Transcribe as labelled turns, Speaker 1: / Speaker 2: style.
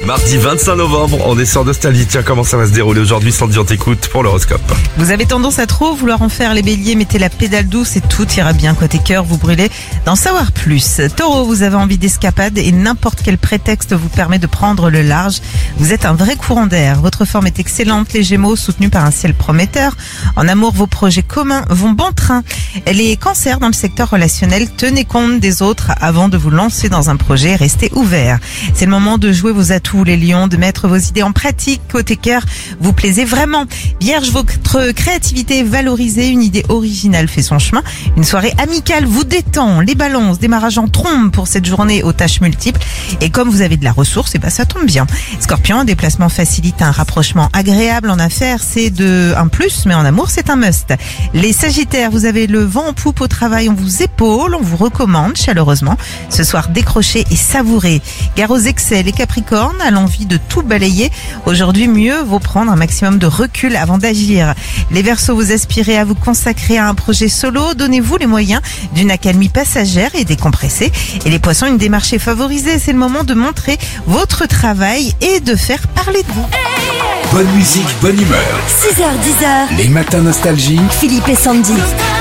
Speaker 1: Mardi 25 novembre, on est sur Nostalgie. Tiens, comment ça va se dérouler aujourd'hui? Sandy, on t'écoute pour l'horoscope.
Speaker 2: Vous avez tendance à trop vouloir en faire les béliers, mettez la pédale douce et tout ira bien. Côté cœur, vous brûlez d'en savoir plus. Taureau, vous avez envie d'escapade et n'importe quel prétexte vous permet de prendre le large. Vous êtes un vrai courant d'air. Votre forme est excellente, les Gémeaux, soutenus par un ciel prometteur. En amour, vos projets communs vont bon train. Les cancers dans le secteur relationnel, tenez compte des autres avant de vous lancer dans un projet, restez ouverts. C'est le moment de jouer vos atouts, les lions, de mettre vos idées en pratique. Côté cœur, vous plaisez vraiment. Vierge, votre créativité est valorisée, une idée originale fait son chemin. Une soirée amicale vous détend. Les balances, démarrage en trombe pour cette journée aux tâches multiples. Et comme vous avez de la ressource, ça tombe bien. Scorpion, un déplacement facilite un rapprochement agréable. En affaires, c'est un plus, mais en amour, c'est un must. Les Sagittaires, vous avez le vent en poupe au travail, on vous épaule, on vous recommande chaleureusement. Ce soir, décrochez et savourez. Gare aux excès, les Capricornes, à l'envie de tout balayer. Aujourd'hui, mieux vaut prendre un maximum de recul avant d'agir. Les Verseaux, vous aspirez à vous consacrer à un projet solo. Donnez-vous les moyens d'une accalmie passagère et décompressée. Et les Poissons, une démarche est favorisée. C'est le moment de montrer votre travail et de faire parler de vous.
Speaker 3: Bonne musique, bonne humeur.
Speaker 4: 6h, 10h.
Speaker 3: Les matins nostalgie.
Speaker 4: Philippe et Sandy.